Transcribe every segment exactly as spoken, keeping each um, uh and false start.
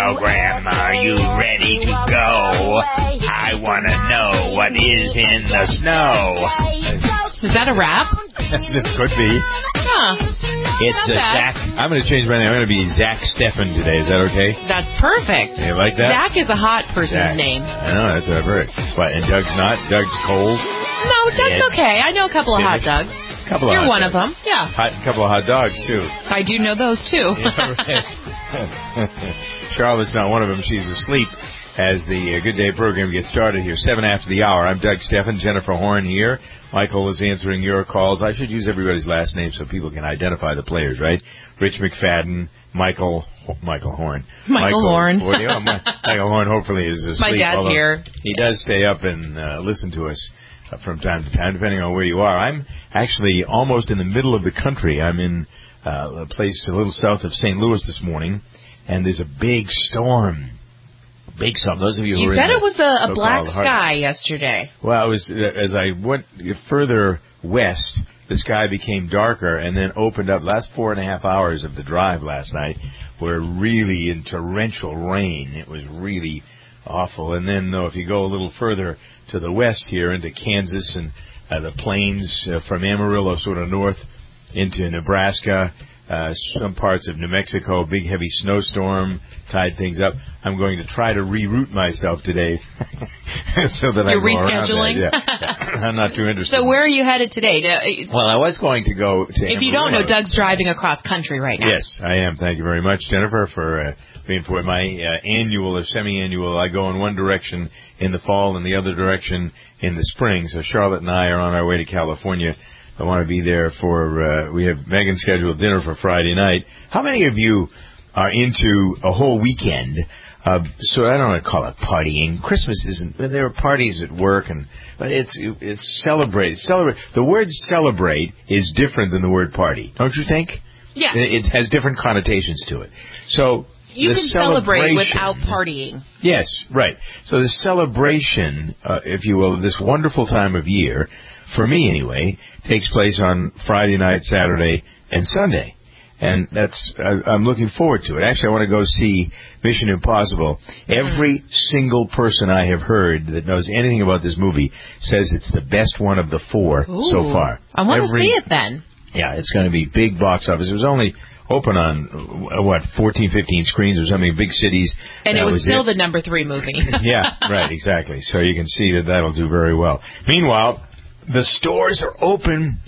program. Are you ready to go? I want to know what is in the snow. Is that a rap? It could be. Huh. It's uh, Zach. I'm going to change my name. I'm going to be Zach Steffen today. Is that okay? That's perfect. You like that? Zach is a hot person's Zach. name. I know. That's what I've heard. What, and Doug's not? Doug's cold? No, Doug's Yeah. okay. I know a couple of hot Dougs. Couple of You're hot one dogs. of them. Yeah. Hot, a couple of hot dogs, too. I do know those, too. Yeah, right. Charlotte's not one of them. She's asleep as the uh, Good Day program gets started here. Seven after the hour. I'm Doug Steffen. Jennifer Horn here. Michael is answering your calls. I should use everybody's last name so people can identify the players, right? Rich McFadden, Michael Michael Horn. Michael, Michael Horn. Well, you know, Michael Horn hopefully is asleep. My dad's here. He does stay up and uh, listen to us uh, from time to time, depending on where you are. I'm actually almost in the middle of the country. I'm in uh, a place a little south of Saint Louis this morning, and there's a big storm. Big storm. Those of you who You are said in it was a, a black heart- sky yesterday. Well, it was uh, as I went further west, the sky became darker and then opened up. Last four and a half hours of the drive last night were really in torrential rain. It was really awful. And then, though, if you go a little further to the west here into Kansas and uh, the plains uh, from Amarillo sort of north into Nebraska, uh, some parts of New Mexico, big heavy snowstorm tied things up. I'm going to try to reroute myself today so that You're I go rescheduling? around that. Yeah. I'm not too interested. So where are you headed today? To, Well, I was going to go to if you don't know, Doug's driving across country right now. Yes, I am. Thank you very much, Jennifer, for uh, being for my uh, annual or semi-annual. I go in one direction in the fall and the other direction in the spring. So Charlotte and I are on our way to California. I want to be there for, uh, we have Megan scheduled dinner for Friday night. How many of you are into a whole weekend? Uh, so I don't want to call it partying. Christmas isn't, there are parties at work, and but it's it's celebrate. Celebrate. The word celebrate is different than the word party, don't you think? Yeah. It, it has different connotations to it. So You the can celebrate celebration- without partying. Yes, right. So the celebration, uh, if you will, this wonderful time of year, for me anyway, takes place on Friday night, Saturday, and Sunday. And that's, I, I'm looking forward to it. Actually, I want to go see Mission Impossible. Every single person I have heard that knows anything about this movie says it's the best one of the four Ooh, so far. I want Every, to see it then. Yeah, it's going to be big box office. It was only open on, uh, what, fourteen, fifteen screens or something, big cities. And That it was, was still it. the number three movie. Yeah, right, exactly. So you can see that that'll do very well. Meanwhile, the stores are open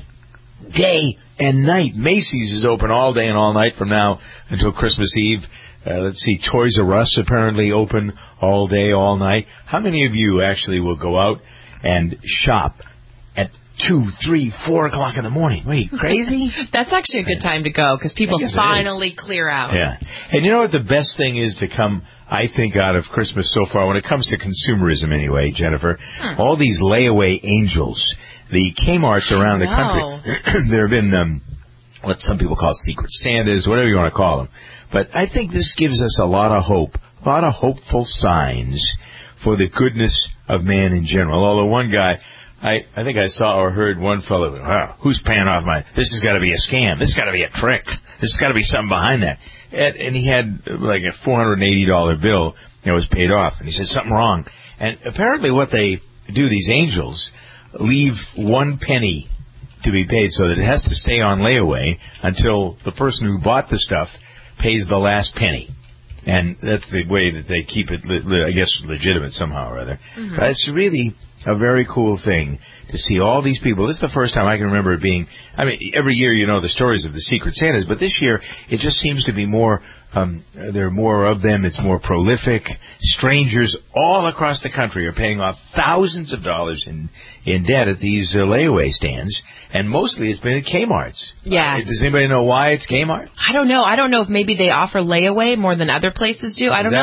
day and night. Macy's is open all day and all night from now until Christmas Eve. Uh, let's see, Toys R Us apparently open all day, all night. How many of you actually will go out and shop at two, three, four o'clock in the morning? What, are you crazy? That's actually a good time to go because people I guess it finally clear out. Yeah. And you know what the best thing is to come, I think, out of Christmas so far, when it comes to consumerism anyway, Jennifer, Hmm. all these layaway angels, the Kmarts around the country, there have been um, what some people call secret Santas, whatever you want to call them. But I think this gives us a lot of hope, a lot of hopeful signs for the goodness of man in general. Although one guy, I, I think I saw or heard one fellow, oh, who's paying off my, this has got to be a scam. This has got to be a trick. This has got to be something behind that. And, and he had like a four hundred eighty dollars bill that was paid off. And he said, something wrong. And apparently what they do, these angels, leave one penny to be paid so that it has to stay on layaway until the person who bought the stuff pays the last penny. And that's the way that they keep it, I guess, legitimate somehow or other. Mm-hmm. But it's really a very cool thing to see all these people. This is the first time I can remember it being, I mean, every year you know the stories of the Secret Santas, but this year it just seems to be more, um, there are more of them. It's more prolific. Strangers all across the country are paying off thousands of dollars in, in debt at these uh, layaway stands, and mostly it's been at Kmart's. Yeah. Uh, does anybody know why it's Kmart? I don't know. I don't know if maybe they offer layaway more than other places do. I don't That, know.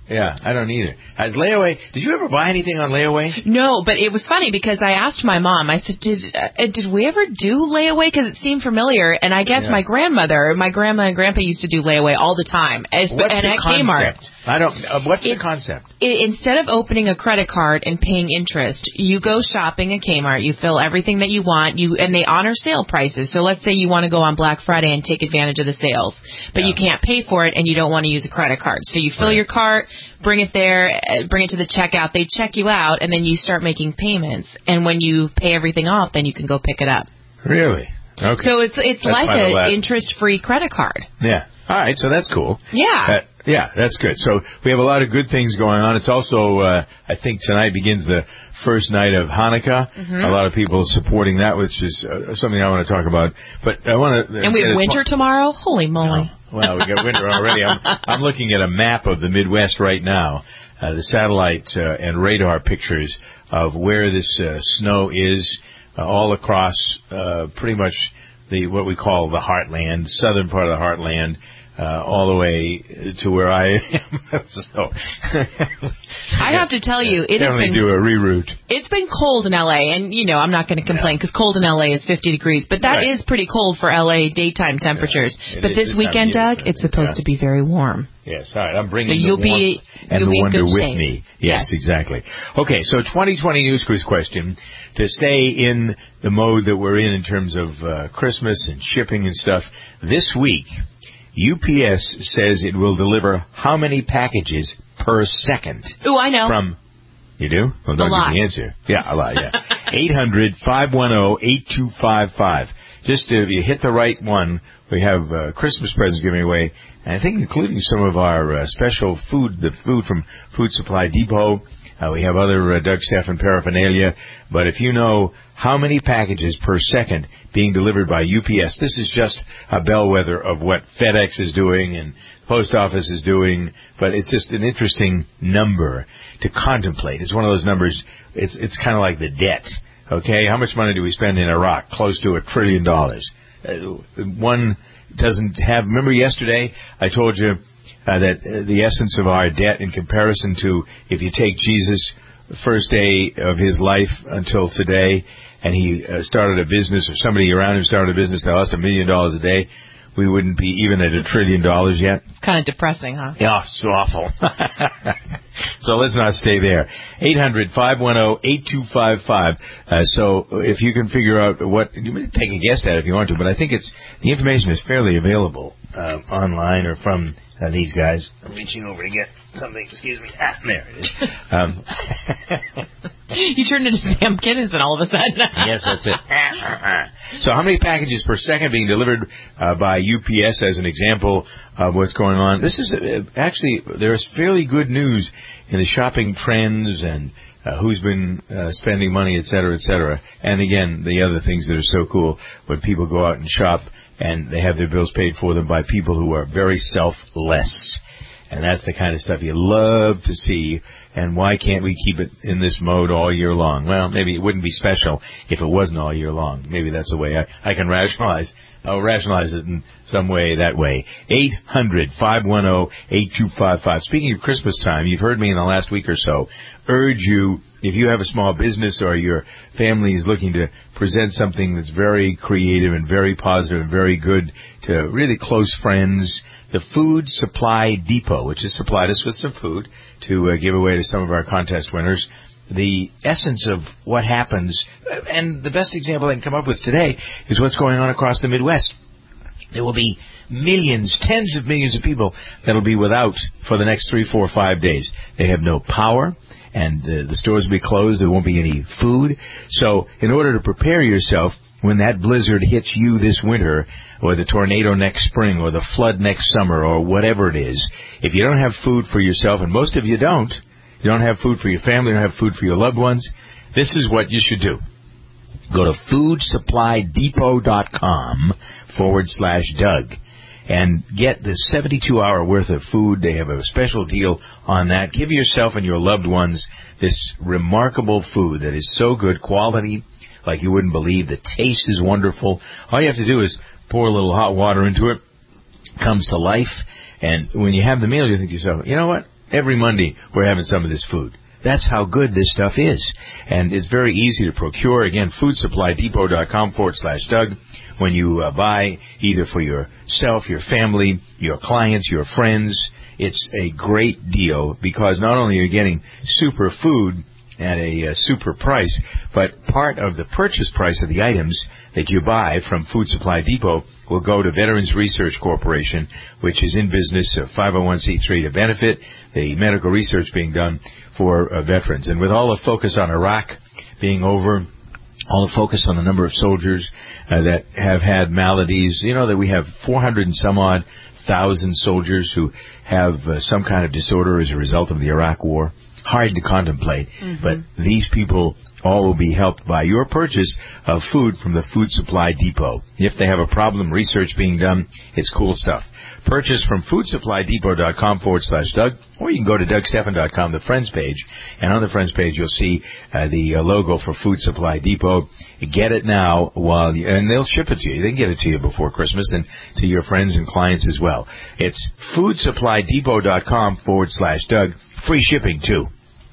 Yeah, I don't either. Has layaway? Did you ever buy anything on layaway? No, but it was funny because I asked my mom. I said, "Did uh, did we ever do layaway?" Because it seemed familiar. And I guess Yeah. my grandmother, my grandma and grandpa used to do layaway all the time. As, What's and the at concept? Kmart. I don't. Uh, what's It- the concept? I instead of opening a credit card and paying interest, you go shopping at Kmart. You fill everything that you want. You and they honor sale prices. So let's say you want to go on Black Friday and take advantage of the sales, but Yeah. you can't pay for it and you don't want to use a credit card. So you fill Right. your cart, bring it there, uh, bring it to the checkout. They check you out, and then you start making payments. And when you pay everything off, then you can go pick it up. Really? Okay. So it's it's That's like quite a lot. an interest-free credit card. Yeah. All right. So that's cool. Yeah. Uh, yeah, that's good. So we have a lot of good things going on. It's also, uh, I think tonight begins the first night of Hanukkah. Mm-hmm. A lot of people supporting that, which is uh, something I want to talk about. But I want to. And we have winter tomorrow. Holy moly! Oh, well, we got winter already. I'm, I'm looking at a map of the Midwest right now, uh, the satellite uh, and radar pictures of where this uh, snow is uh, all across uh, pretty much the what we call the heartland, southern part of the heartland, uh, all the way to where I am. so, I have to tell you, it has definitely been do a reroute. it's been cold in L A, and you know I'm not going to complain because cold in L A is fifty degrees, but that Right. is pretty cold for L A daytime temperatures. Yeah, it but is this this time of weekend, year. Doug, it's supposed Yeah. to be very warm. Yes, all right. I'm bringing So the you'll warmth be- and you'll the be in wonder good with shape. me. Yes, Yeah. exactly. Okay, so twenty twenty news quiz question. To stay in the mode that we're in in terms of uh, Christmas and shipping and stuff, this week, U P S says it will deliver how many packages per second? Ooh, I know. From, you do? Well, don't A lot. give the answer. Yeah, a lot, yeah. eight hundred, five one zero, eight two five five. Just if you hit the right one, we have uh, Christmas presents giving away, and I think including some of our uh, special food, the food from Food Supply Depot. Uh, we have other uh, Doug Stephan paraphernalia. But if you know how many packages per second being delivered by U P S, this is just a bellwether of what FedEx is doing and Post Office is doing, but it's just an interesting number to contemplate. It's one of those numbers, it's it's kind of like the debt. Okay, how much money do we spend in Iraq? Close to a trillion dollars. Uh, one doesn't have, remember yesterday I told you uh, that uh, the essence of our debt in comparison to if you take Jesus' first day of his life until today, and he uh, started a business, or somebody around him started a business that lost a million dollars a day, we wouldn't be even at a trillion dollars yet. It's kind of depressing, huh? Yeah, it's awful. So let's not stay there. eight hundred, five one zero, eight two five five. Uh, so if you can figure out what, you can take a guess at it if you want to, but I think it's, the information is fairly available uh, online or from uh, these guys. I'm reaching over to get something. Excuse me. Ah, there it is. Um, You turned into Sam Kinison all of a sudden. Yes, that's it. So how many packages per second being delivered uh, by U P S as an example of what's going on? This is uh, actually, there's fairly good news in the shopping trends and uh, who's been uh, spending money, et cetera, et cetera. And again, the other things that are so cool when people go out and shop and they have their bills paid for them by people who are very selfless. And that's the kind of stuff you love to see. And why can't we keep it in this mode all year long? Well, maybe it wouldn't be special if it wasn't all year long. Maybe that's the way I, I can rationalize. I'll rationalize it in some way that way. eight hundred, five one zero, eight two five five. Speaking of Christmas time, you've heard me in the last week or so urge you, if you have a small business or your family is looking to present something that's very creative and very positive and very good to really close friends, the Food Supply Depot, which has supplied us with some food to uh, give away to some of our contest winners, the essence of what happens, and the best example I can come up with today is what's going on across the Midwest. There will be millions, tens of millions of people that will be without for the next three, four, five days. They have no power, and uh, the stores will be closed. There won't be any food. So in order to prepare yourself when that blizzard hits you this winter, or the tornado next spring, or the flood next summer, or whatever it is, if you don't have food for yourself, and most of you don't, you don't have food for your family, you don't have food for your loved ones, this is what you should do. Go to foodsupply.depot.com forward slash Doug and get the seventy-two hour worth of food. They have a special deal on that. Give yourself and your loved ones this remarkable food that is so good, quality like you wouldn't believe. The taste is wonderful. All you have to do is pour a little hot water into it. Comes to life. And when you have the meal, you think to yourself, you know what? Every Monday, we're having some of this food. That's how good this stuff is. And it's very easy to procure. Again, foodsupply-depot.com forward slash Doug. When you uh, buy either for yourself, your family, your clients, your friends, it's a great deal because not only are you getting super food at a uh, super price, but part of the purchase price of the items that you buy from Food Supply Depot will go to Veterans Research Corporation, which is in business, uh, five oh one c three, to benefit the medical research being done for uh, veterans. And with all the focus on Iraq being over, all the focus on the number of soldiers uh, that have had maladies, you know that we have four hundred and some odd thousand soldiers who have uh, some kind of disorder as a result of the Iraq War. Hard to contemplate, mm-hmm. but these people all will be helped by your purchase of food from the Food Supply Depot. If they have a problem, research being done, it's cool stuff. Purchase from foodsupply-depot.com forward slash Doug, or you can go to doug stephan dot com, the Friends page, and on the Friends page you'll see uh, the uh, logo for Food Supply Depot. Get it now, while you, and they'll ship it to you. They can get it to you before Christmas and to your friends and clients as well. It's foodsupply-depot.com forward slash Doug. Free shipping, too.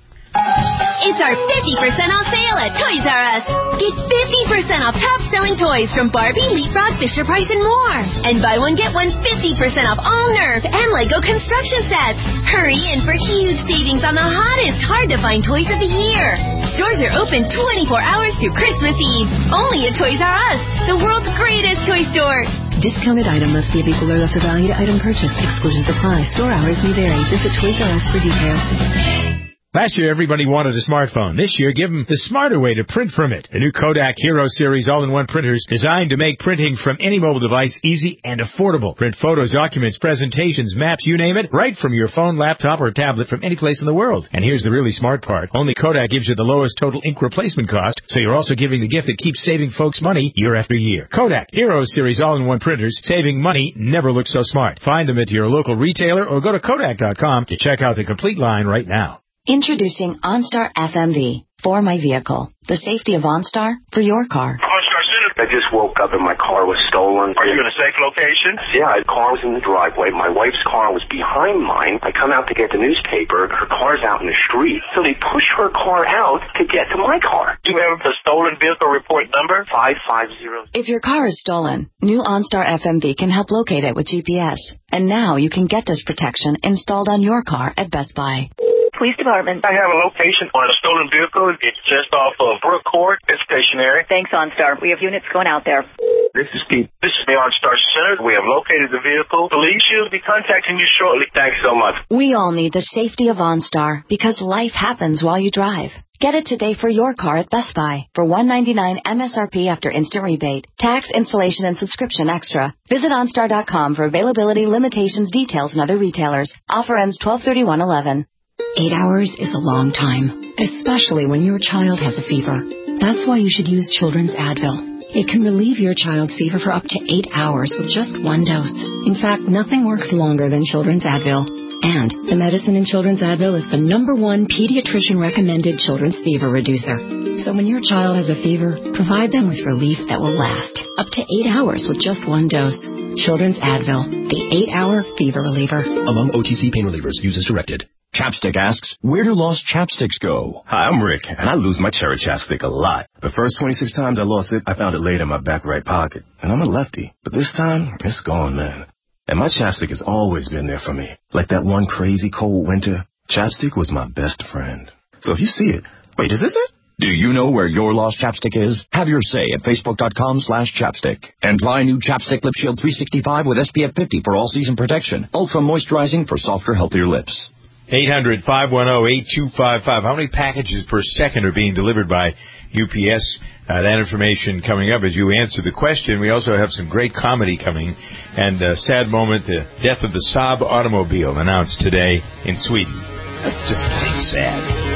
It's our fifty percent off sale at Toys R Us. Get fifty percent off top-selling toys from Barbie, Leapfrog, Fisher-Price, and more. And buy one, get one fifty percent off all Nerf and Lego construction sets. Hurry in for huge savings on the hottest, hard-to-find toys of the year. Stores are open twenty-four hours through Christmas Eve. Only at Toys R Us, the world's greatest toy store. Discounted item must be of equal or lesser value to item purchase. Exclusions apply. Store hours may vary. Visit Toys R Us for details. Last year, everybody wanted a smartphone. This year, give them the smarter way to print from it. The new Kodak Hero Series all-in-one printers designed to make printing from any mobile device easy and affordable. Print photos, documents, presentations, maps, you name it, right from your phone, laptop, or tablet from any place in the world. And here's the really smart part. Only Kodak gives you the lowest total ink replacement cost, so you're also giving the gift that keeps saving folks money year after year. Kodak Hero Series all-in-one printers, saving money never looks so smart. Find them at your local retailer or go to kodak dot com to check out the complete line right now. Introducing OnStar F M V for my vehicle. The safety of OnStar for your car. OnStar Center. I just woke up and my car was stolen. Are you in a safe location? Yeah, the car was in the driveway. My wife's car was behind mine. I come out to get the newspaper. Her car's out in the street. So they push her car out to get to my car. Do you have the stolen vehicle report number? five five zero. If your car is stolen, new OnStar F M V can help locate it with G P S. And now you can get this protection installed on your car at Best Buy. Police Department. I have a location on a stolen vehicle. It's just off of Brook Court. It's stationary. Thanks, OnStar. We have units going out there. This is Pete. This is the OnStar Center. We have located the vehicle. Police should be contacting you shortly. Thanks so much. We all need the safety of OnStar because life happens while you drive. Get it today for your car at Best Buy for one hundred ninety-nine dollars M S R P after instant rebate. Tax, installation, and subscription extra. Visit OnStar dot com for availability, limitations, details, and other retailers. Offer ends twelve thirty-one eleven. Eight hours is a long time, especially when your child has a fever. That's why you should use Children's Advil. It can relieve your child's fever for up to eight hours with just one dose. In fact, nothing works longer than Children's Advil. And the medicine in Children's Advil is the number one pediatrician-recommended children's fever reducer. So when your child has a fever, provide them with relief that will last up to eight hours with just one dose. Children's Advil, the eight-hour fever reliever. Among O T C pain relievers, use as directed. Chapstick asks, where do lost chapsticks go? Hi, I'm Rick, and I lose my cherry chapstick a lot. The first twenty-six times I lost it, I found it laid in my back right pocket. And I'm a lefty. But this time, it's gone, man. And my chapstick has always been there for me. Like that one crazy cold winter, chapstick was my best friend. So if you see it, wait, is this it? Do you know where your lost chapstick is? Have your say at facebook dot com slash chapstick. And try new Chapstick Lip Shield three sixty-five with S P F fifty for all-season protection. Ultra moisturizing for softer, healthier lips. eight hundred, five one zero, eight two five five. How many packages per second are being delivered by U P S? Uh, that information coming up as you answer the question. We also have some great comedy coming. And a sad moment, the death of the Saab automobile announced today in Sweden. That's just plain sad.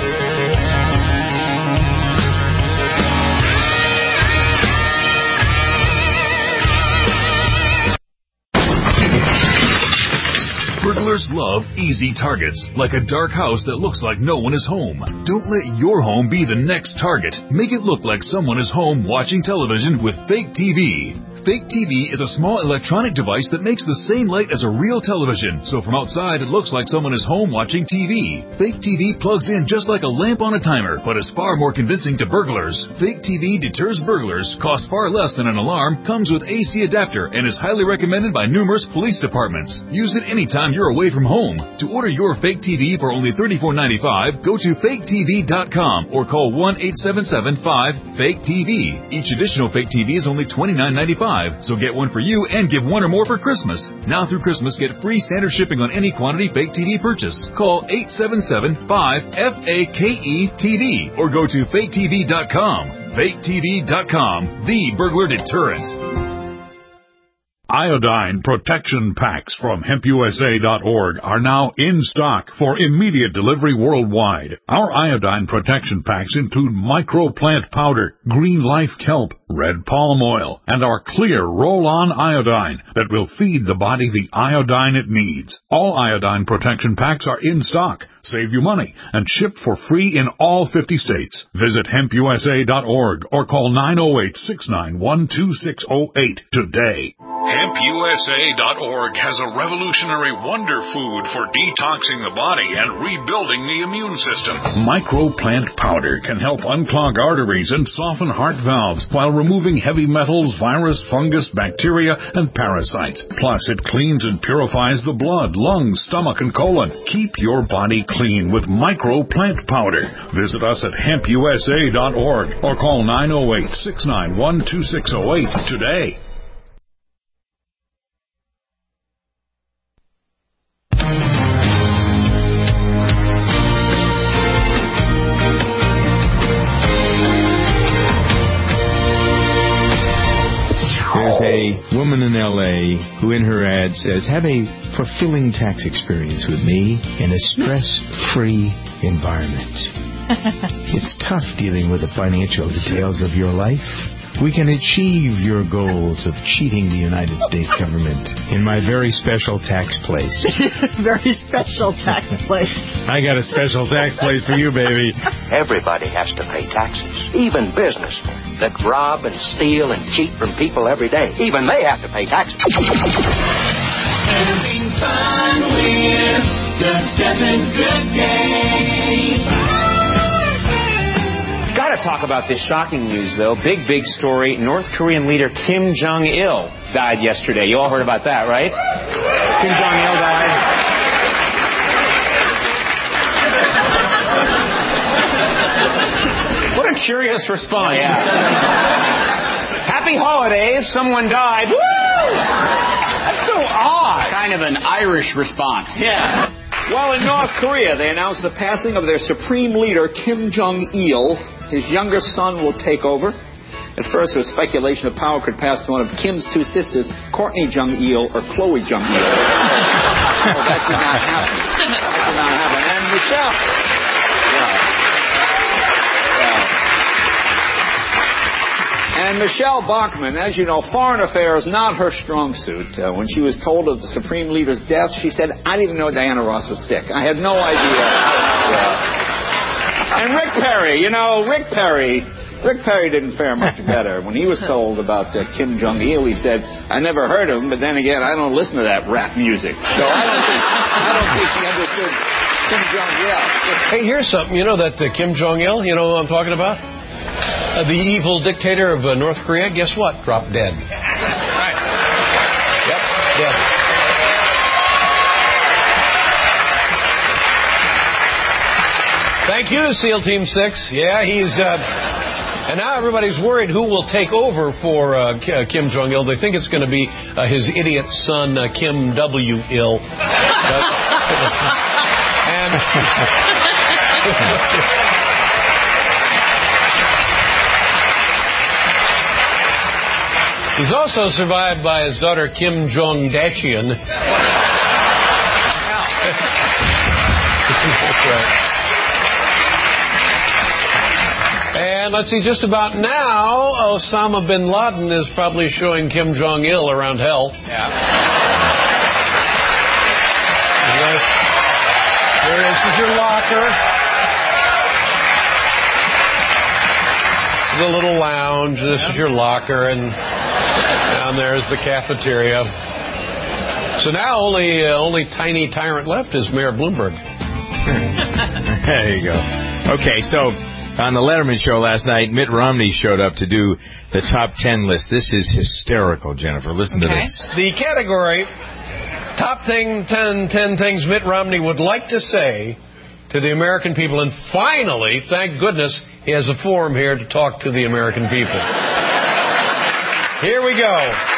Burglars love easy targets, like a dark house that looks like no one is home. Don't let your home be the next target. Make it look like someone is home watching television with fake T V. Fake T V is a small electronic device that makes the same light as a real television, so from outside it looks like someone is home watching T V. Fake T V plugs in just like a lamp on a timer, but is far more convincing to burglars. Fake T V deters burglars, costs far less than an alarm, comes with A C adapter, and is highly recommended by numerous police departments. Use it anytime you're away from home. To order your Fake T V for only thirty-four ninety-five, go to fake t v dot com or call one eight seven seven five fake T V. Each additional Fake T V is only twenty-nine ninety-five, so get one for you and give one or more for Christmas. Now through Christmas, get free standard shipping on any quantity Fake T V purchase. Call eight seven seven five F A K E T V or go to fake t v dot com. fake t v dot com, the burglar deterrent. Iodine protection packs from hemp u s a dot org are now in stock for immediate delivery worldwide. Our iodine protection packs include microplant powder, green life kelp, red palm oil, and our clear roll-on iodine that will feed the body the iodine it needs. All iodine protection packs are in stock, save you money, and shipped for free in all fifty states. Visit hemp u s a dot org or call nine oh eight, six nine one, two six oh eight today. hemp u s a dot org has a revolutionary wonder food for detoxing the body and rebuilding the immune system. Microplant powder can help unclog arteries and soften heart valves while removing heavy metals, virus, fungus, bacteria, and parasites. Plus, it cleans and purifies the blood, lungs, stomach, and colon. Keep your body clean with Microplant powder. Visit us at hemp u s a dot org or call nine oh eight, six nine one, two six oh eight today. There's a woman in L A who in her ad says, had a fulfilling tax experience with me in a stress-free environment. It's tough dealing with the financial details of your life. We can achieve your goals of cheating the United States government in my very special tax place. Very special tax place. I got a special tax place for you, baby. Everybody has to pay taxes, even businessmen that rob and steal and cheat from people every day. Even they have to pay taxes. Having fun with Doug Steffens Good Day. Got to talk about this shocking news, though. Big, big story. North Korean leader Kim Jong-il died yesterday. You all heard about that, right? Kim Jong-il died. What a curious response. Yeah. Happy holidays. Someone died. Woo! That's so odd. Kind of an Irish response. Yeah. Well, in North Korea, they announced the passing of their supreme leader, Kim Jong-il. His younger son will take over. At first, there was speculation of power could pass to one of Kim's two sisters, Courtney Jong-il or Chloe Jong-il. Oh, that did not happen. That did not happen. And Michelle... Yeah. And Michelle Bachmann, as you know, foreign affairs, not her strong suit. Uh, when she was told of the Supreme Leader's death, she said, I didn't even know Diana Ross was sick. I had no idea. Yeah. And Rick Perry, you know, Rick Perry, Rick Perry didn't fare much better. When he was told about uh, Kim Jong-il, he said, I never heard of him, but then again, I don't listen to that rap music. So I don't think, I don't think he understood Kim Jong-il. Hey, here's something. You know that uh, Kim Jong-il, you know who I'm talking about? Uh, the evil dictator of uh, North Korea, guess what? Dropped dead. Right. Yep, dead. Thank you, SEAL Team six. Yeah, he's... Uh, and now everybody's worried who will take over for uh, Kim Jong-il. They think it's going to be uh, his idiot son, uh, Kim W-il. But, and... He's also survived by his daughter, Kim Jong-dashian. That's right. And let's see, just about now, Osama bin Laden is probably showing Kim Jong-il around hell. Yeah. There is, this is your locker. This is a little lounge. This yeah. is your locker. And Down there is the cafeteria. So now only uh, only tiny tyrant left is Mayor Bloomberg. There you go. Okay, so on the Letterman show last night, Mitt Romney showed up to do the top ten list. This is hysterical, Jennifer. Listen okay. to this. The category, top thing, ten, ten things Mitt Romney would like to say to the American people. And finally, thank goodness, he has a forum here to talk to the American people. Here we go.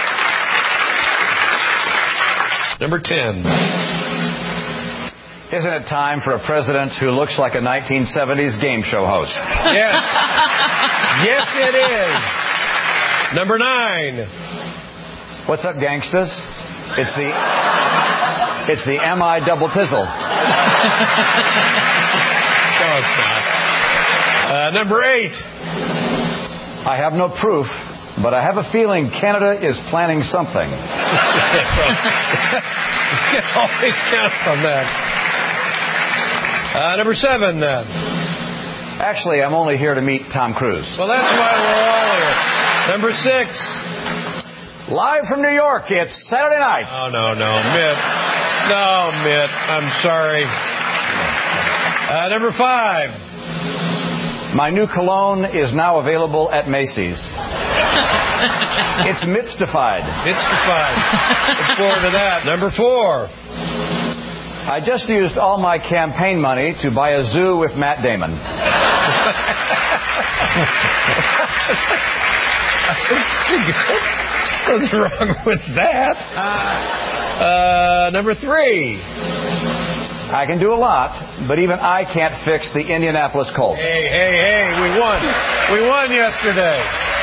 Number ten. Isn't it time for a president who looks like a nineteen seventies game show host? Yes. Yes, it is. Number nine. What's up, gangsters? It's the it's the M I double tizzle. No, it's not. Uh, number eight. I have no proof, but I have a feeling Canada is planning something. You can always count on that. Uh, number seven, then. Actually, I'm only here to meet Tom Cruise. Well, that's why we're all here. Number six. Live from New York, it's Saturday night. Oh, no, no, Mitt. No, Mitt, I'm sorry. Uh, number five. My new cologne is now available at Macy's. It's Mitstified. Mitstified. Look forward to that. Number four. I just used all my campaign money to buy a zoo with Matt Damon. What's wrong with that? Uh, number three. I can do a lot, but even I can't fix the Indianapolis Colts. Hey, hey, hey, we won. We won yesterday.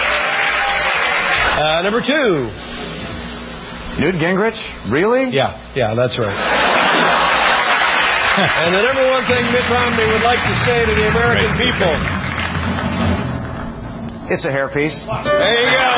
Uh, number two. Newt Gingrich? Really? Yeah, yeah, that's right. And the number one thing Mitt Romney would like to say to the American people. It's a hairpiece. There you go.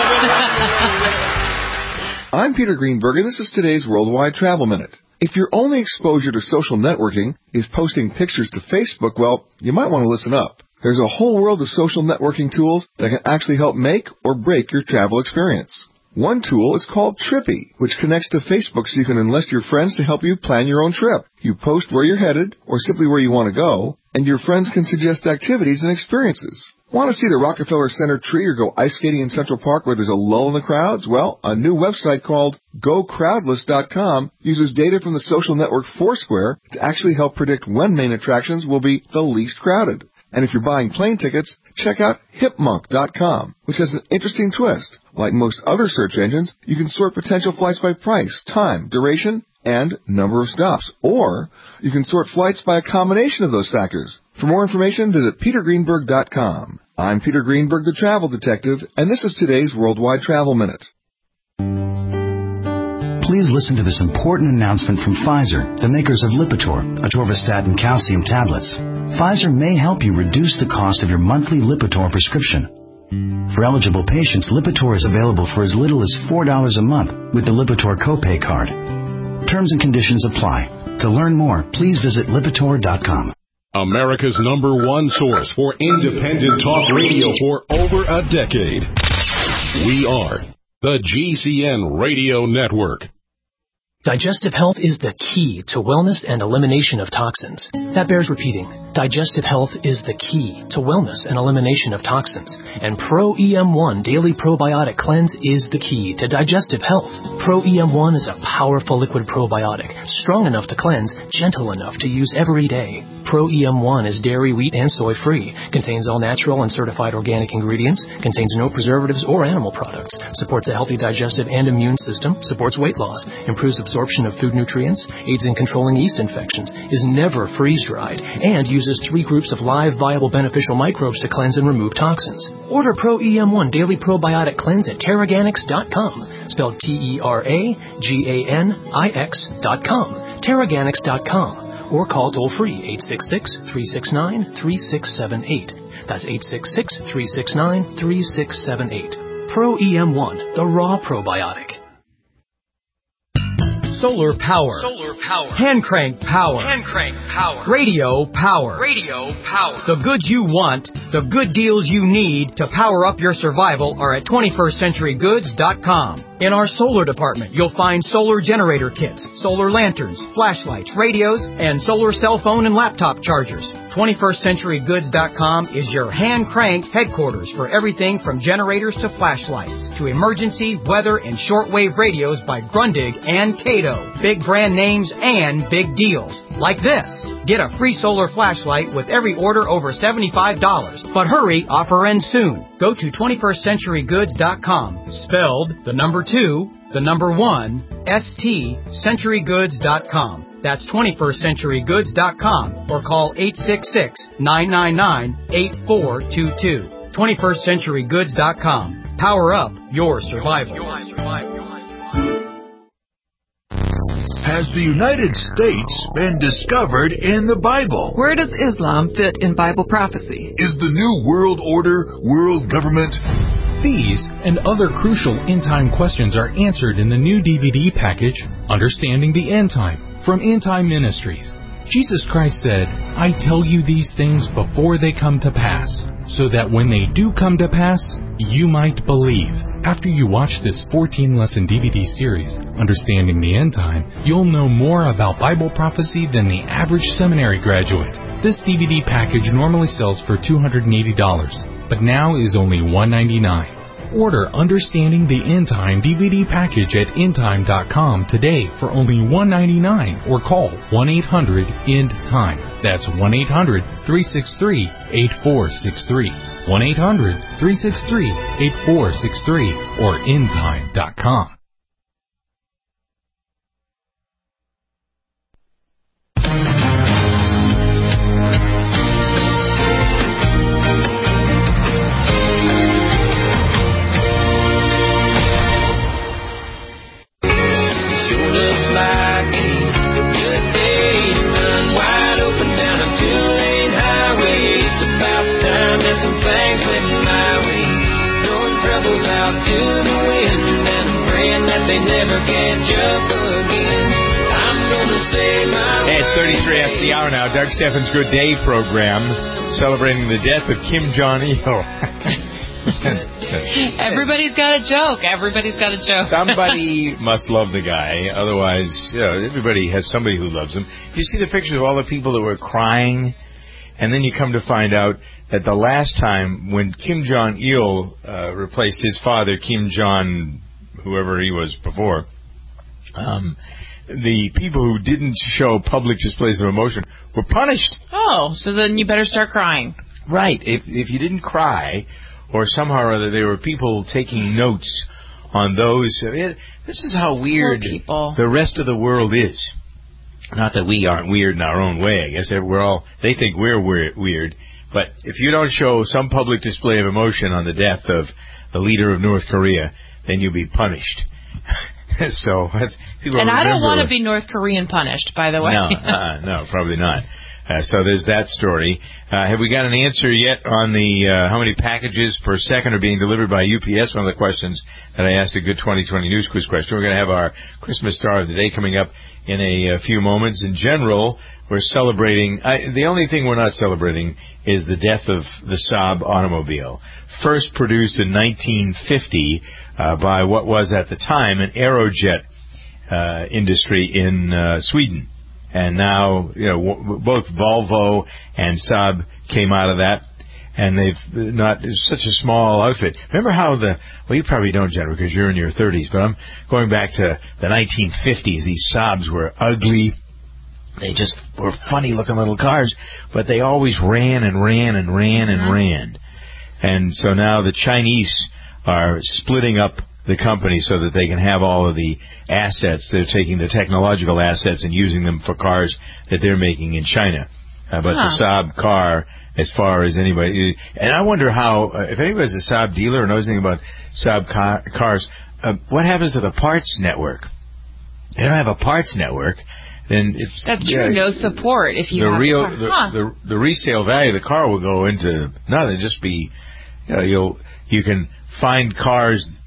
I'm Peter Greenberg, and this is today's Worldwide Travel Minute. If your only exposure to social networking is posting pictures to Facebook, well, you might want to listen up. There's a whole world of social networking tools that can actually help make or break your travel experience. One tool is called Trippy, which connects to Facebook so you can enlist your friends to help you plan your own trip. You post where you're headed or simply where you want to go, and your friends can suggest activities and experiences. Want to see the Rockefeller Center tree or go ice skating in Central Park where there's a lull in the crowds? Well, a new website called go crowdless dot com uses data from the social network Foursquare to actually help predict when main attractions will be the least crowded. And if you're buying plane tickets, check out hipmonk dot com, which has an interesting twist. Like most other search engines, you can sort potential flights by price, time, duration, and number of stops. Or you can sort flights by a combination of those factors. For more information, visit peter greenberg dot com. I'm Peter Greenberg, the Travel Detective, and this is today's Worldwide Travel Minute. Please listen to this important announcement from Pfizer, the makers of Lipitor, atorvastatin calcium tablets. Pfizer may help you reduce the cost of your monthly Lipitor prescription. For eligible patients, Lipitor is available for as little as four dollars a month with the Lipitor copay card. Terms and conditions apply. To learn more, please visit lipitor dot com. America's number one source for independent talk radio for over a decade. We are the G C N Radio Network. Digestive health is the key to wellness and elimination of toxins. That bears repeating. Digestive health is the key to wellness and elimination of toxins. And Pro E M one Daily Probiotic Cleanse is the key to digestive health. Pro E M one is a powerful liquid probiotic, strong enough to cleanse, gentle enough to use every day. Pro E M one is dairy, wheat, and soy-free, contains all natural and certified organic ingredients, contains no preservatives or animal products, supports a healthy digestive and immune system, supports weight loss, improves absorption of food nutrients, aids in controlling yeast infections, is never freeze-dried, and uses three groups of live, viable, beneficial microbes to cleanse and remove toxins. Order Pro E M one Daily Probiotic Cleanse at Teraganix dot com, spelled T E R A G A N I X dot com, Teraganix dot com. Or call toll-free eight six six, three six nine, three six seven eight. That's eight six six, three six nine, three six seven eight. Pro E M one, the raw probiotic. Solar power. Solar power. Hand crank power. Hand crank power. Radio power. Radio power. The goods you want, the good deals you need to power up your survival are at twenty-first century goods dot com. In our solar department, you'll find solar generator kits, solar lanterns, flashlights, radios, and solar cell phone and laptop chargers. twenty-first century goods dot com is your hand-cranked headquarters for everything from generators to flashlights, to emergency, weather, and shortwave radios by Grundig and Cato. Big brand names and big deals. Like this. Get a free solar flashlight with every order over seventy-five dollars. But hurry, offer ends soon. Go to twenty-first century goods dot com, spelled the number two, the number one, S T, century goods dot com. That's twenty-first century goods dot com or call eight six six, nine nine nine, eight four two two. twenty-first century goods dot com. Power up your survival. Your survival. Has the United States been discovered in the Bible? Where does Islam fit in Bible prophecy? Is the New World Order world government? These and other crucial end-time questions are answered in the new D V D package, Understanding the End Time, from End Time Ministries. Jesus Christ said, I tell you these things before they come to pass, so that when they do come to pass, you might believe. After you watch this fourteen-lesson D V D series, Understanding the End Time, you'll know more about Bible prophecy than the average seminary graduate. This D V D package normally sells for two hundred eighty dollars, but now is only one hundred ninety-nine dollars. Order Understanding the End Time D V D package at end time dot com today for only one hundred ninety-nine dollars or call one eight hundred end time. That's one eight hundred, three six three, eight four six three. one eight hundred, three six three, eight four six three or end time dot com. To the wind, and I'm praying that they never catch up again. I'm gonna say my Hey, it's thirty-three after the hour now. Doug Steffens' Good Day program, celebrating the death of Kim Jong-il. Everybody's got a joke. Everybody's got a joke. Somebody must love the guy. Otherwise, you know, everybody has somebody who loves him. You see the pictures of all the people that were crying, and then you come to find out that the last time when Kim Jong-il uh, replaced his father, Kim Jong, whoever he was before, um, the people who didn't show public displays of emotion were punished. Oh, so then you better start crying. Right. If if you didn't cry, or somehow or other there were people taking notes on those. It, this is how weird the rest of the world is. Not that we aren't weird in our own way. I guess we're all. They think we're weird. But if you don't show some public display of emotion on the death of the leader of North Korea, then you'll be punished. so that's, people and I don't want to what, be North Korean punished, by the way. No, uh, no, probably not. Uh, so there's that story. Uh, have we got an answer yet on the uh, how many packages per second are being delivered by U P S? One of the questions that I asked a good twenty twenty News Quiz question. We're going to have our Christmas Star of the Day coming up in a, a few moments. In general, we're celebrating. I, the only thing we're not celebrating is the death of the Saab automobile. First produced in nineteen fifty uh, by what was at the time an Aerojet uh, industry in uh, Sweden. And now, you know, w- both Volvo and Saab came out of that, and they've not it's such a small outfit. Remember how the well, you probably don't, Jennifer, because you're in your thirties, but I'm going back to the nineteen fifties. These Saabs were ugly. They just were funny-looking little cars, but they always ran and ran and ran and mm-hmm. ran. And so now the Chinese are splitting up the company so that they can have all of the assets. They're taking the technological assets and using them for cars that they're making in China. Uh, but huh. the Saab car, as far as anybody... And I wonder how... Uh, if anybody's a Saab dealer or knows anything about Saab car, cars, uh, what happens to the parts network? They don't have a parts network. Then it's, That's true. Uh, no support if you the have real, a car. The, huh. the, the resale value of the car will go into nothing. Just be... You know, you'll you can find cars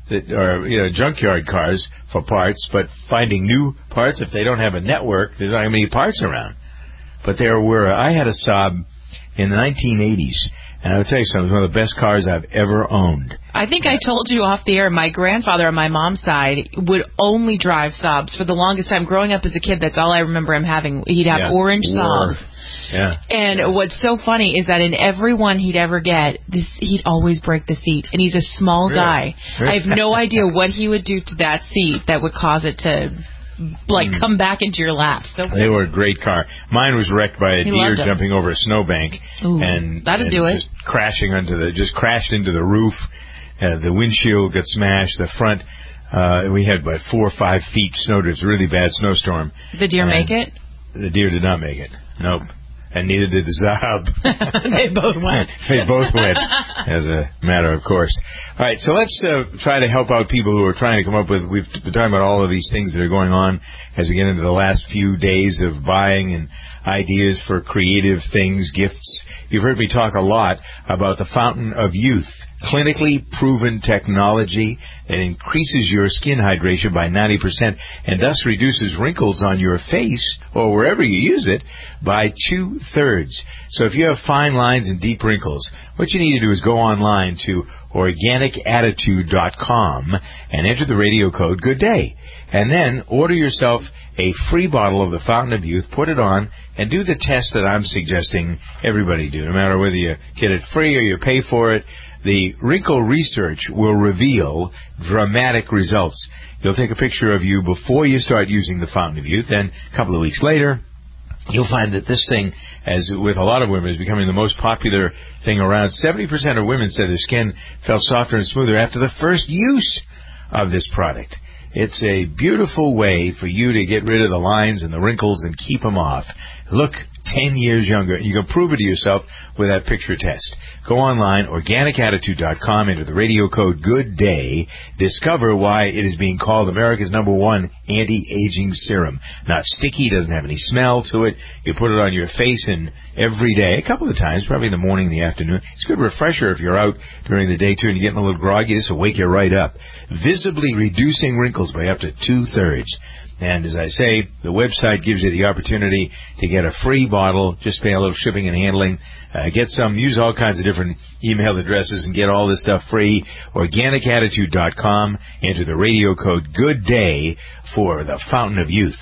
that are, you know, junkyard cars for parts, but finding new parts. If they don't have a network, there's not many parts around. But there were, I had a Saab in the nineteen eighties, and I would tell you something, it was one of the best cars I've ever owned. I think I told you off the air, my grandfather on my mom's side would only drive Saabs for the longest time. Growing up as a kid, that's all I remember him having. He'd have yeah. orange War. Saabs. Yeah. And yeah. what's so funny is that in every one he'd ever get, this, he'd always break the seat. And he's a small really? guy. I have no idea what he would do to that seat that would cause it to, like, mm. come back into your lap. So they were a great car. Mine was wrecked by a he deer jumping over a snowbank. Ooh, and that'd and do it. Just crashing onto the, just crashed into the roof. Uh, the windshield got smashed. The front, uh, we had about four or five feet snow. It was a really bad snowstorm. The deer and make it? The deer did not make it. Nope. And neither did the Saab. They both went. They both went, as a matter of course. All right, so let's uh, try to help out people who are trying to come up with, we've been talking about all of these things that are going on as we get into the last few days of buying and ideas for creative things, gifts. You've heard me talk a lot about the Fountain of Youth, clinically proven technology that increases your skin hydration by ninety percent and thus reduces wrinkles on your face or wherever you use it by two-thirds. So if you have fine lines and deep wrinkles, what you need to do is go online to organic attitude dot com and enter the radio code Good Day. And then order yourself a free bottle of the Fountain of Youth, put it on, and do the test that I'm suggesting everybody do, no matter whether you get it free or you pay for it. The wrinkle research will reveal dramatic results. You'll take a picture of you before you start using the Fountain of Youth, and a couple of weeks later, you'll find that this thing, as with a lot of women, is becoming the most popular thing around. seventy percent of women said their skin felt softer and smoother after the first use of this product. It's a beautiful way for you to get rid of the lines and the wrinkles and keep them off. Look ten years younger. You can prove it to yourself with that picture test. Go online, organic attitude dot com, enter the radio code Good Day. Discover why it is being called America's number one anti-aging serum. Not sticky, doesn't have any smell to it. You put it on your face and every day, a couple of times, probably in the morning, the afternoon. It's a good refresher if you're out during the day, too, and you're getting a little groggy. This will wake you right up. Visibly reducing wrinkles by up to two-thirds. And as I say, the website gives you the opportunity to get a free bottle. Just pay a little shipping and handling. Uh, get some, use all kinds of different email addresses and get all this stuff free. organic attitude dot com. Enter the radio code Good Day for the Fountain of Youth.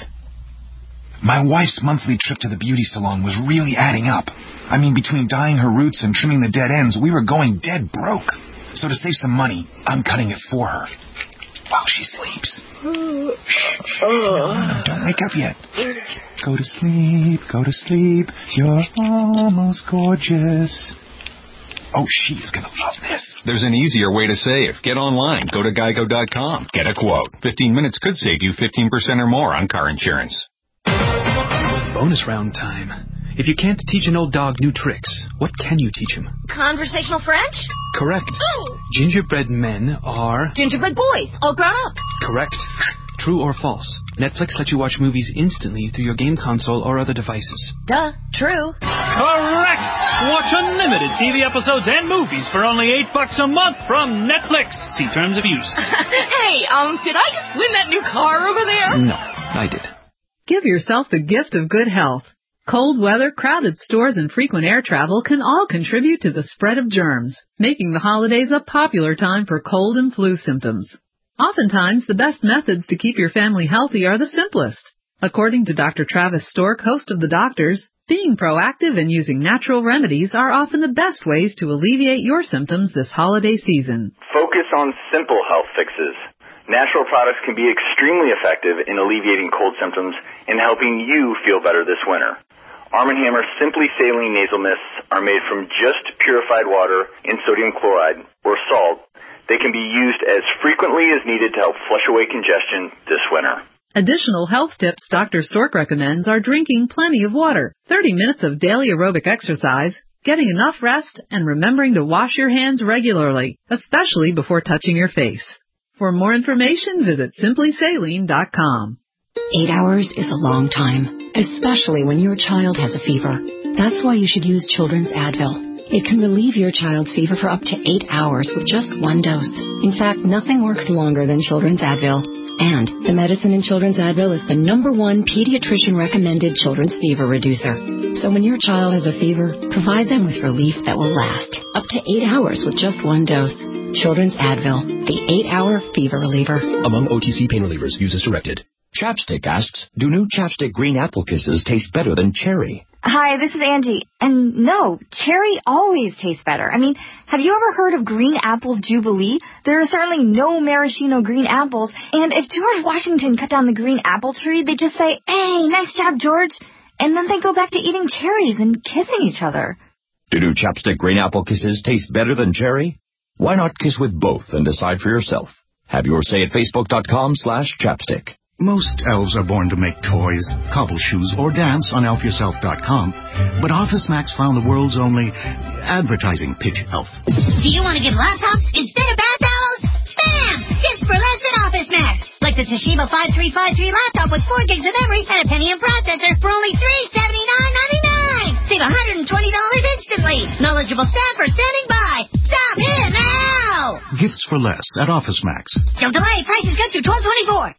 My wife's monthly trip to the beauty salon was really adding up. I mean, between dyeing her roots and trimming the dead ends, we were going dead broke. So to save some money, I'm cutting it for her. While she sleeps. Shh, no, no, don't wake up yet. Go to sleep, go to sleep. You're almost gorgeous. Oh, she is going to love this. There's an easier way to save. Get online. Go to geico dot com. Get a quote. fifteen minutes could save you fifteen percent or more on car insurance. Bonus round time. If you can't teach an old dog new tricks, what can you teach him? Conversational French? Correct. Oh. Gingerbread men are... Gingerbread boys, all grown up. Correct. True or false? Netflix lets you watch movies instantly through your game console or other devices. Duh. True. Correct. Watch unlimited T V episodes and movies for only eight bucks a month from Netflix. See terms of use. Hey, um, did I just win that new car over there? No, I did. Give yourself the gift of good health. Cold weather, crowded stores, and frequent air travel can all contribute to the spread of germs, making the holidays a popular time for cold and flu symptoms. Oftentimes, the best methods to keep your family healthy are the simplest. According to Doctor Travis Stork, host of The Doctors, being proactive and using natural remedies are often the best ways to alleviate your symptoms this holiday season. Focus on simple health fixes. Natural products can be extremely effective in alleviating cold symptoms and helping you feel better this winter. Arm and Hammer Simply Saline Nasal Mists are made from just purified water and sodium chloride, or salt. They can be used as frequently as needed to help flush away congestion this winter. Additional health tips Doctor Stork recommends are drinking plenty of water, thirty minutes of daily aerobic exercise, getting enough rest, and remembering to wash your hands regularly, especially before touching your face. For more information, visit simply saline dot com. Eight hours is a long time, especially when your child has a fever. That's why you should use Children's Advil. It can relieve your child's fever for up to eight hours with just one dose. In fact, nothing works longer than Children's Advil. And the medicine in Children's Advil is the number one pediatrician-recommended children's fever reducer. So when your child has a fever, provide them with relief that will last up to eight hours with just one dose. Children's Advil, the eight-hour fever reliever. Among O T C pain relievers, use as directed. Chapstick asks, do new Chapstick Green Apple Kisses taste better than cherry? Hi, this is Angie. And no, cherry always tastes better. I mean, have you ever heard of Green Apple's Jubilee? There are certainly no maraschino green apples. And if George Washington cut down the green apple tree, they just say, hey, nice job, George. And then they go back to eating cherries and kissing each other. Do new Chapstick Green Apple Kisses taste better than cherry? Why not kiss with both and decide for yourself? Have your say at facebook.com slash chapstick. Most elves are born to make toys, cobble shoes, or dance on elf yourself dot com. But OfficeMax found the world's only advertising pitch elf. Do you want to give laptops instead of bath towels? Bam! Gifts for less at OfficeMax. Like the Toshiba five three five three laptop with four gigs of memory and a Pentium processor for only three seventy-nine ninety-nine. Save one hundred twenty dollars instantly. Knowledgeable staff are standing by. Stop in now! Gifts for less at OfficeMax. Don't delay. Prices good through twelve twenty-four.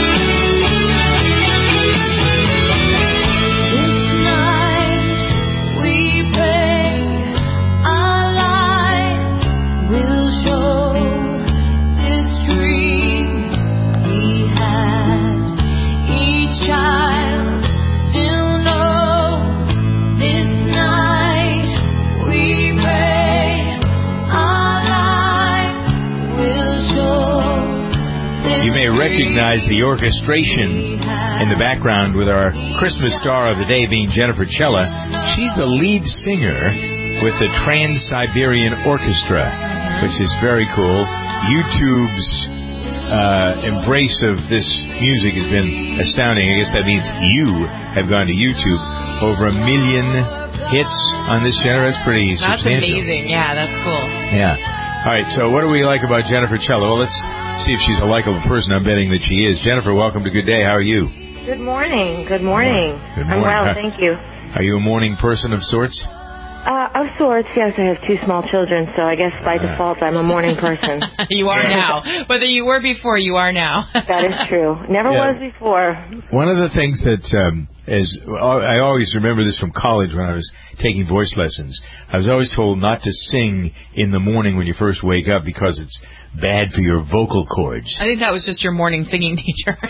You may recognize the orchestration in the background with our Christmas star of the day being Jennifer Cella. She's the lead singer with the Trans-Siberian Orchestra, which is very cool. YouTube's uh, embrace of this music has been astounding. I guess that means you have gone to YouTube. Over a million hits on this, Jennifer. That's pretty that's substantial. That's amazing. Yeah, that's cool. Yeah. All right, so what do we like about Jennifer Cella? Well, let's see if she's a likable person. I'm betting that she is. Jennifer, welcome to Good Day. How are you? Good morning. Good morning. Good morning. I'm well, thank you. Are you a morning person of sorts? Uh, of sorts, yes. I have two small children, so I guess by uh, default I'm a morning person. You are now. Whether you were before, you are now. That is true. Never yeah. was before. One of the things that um, is, I always remember this from college when I was taking voice lessons. I was always told not to sing in the morning when you first wake up because it's bad for your vocal cords. I think that was just your morning singing teacher.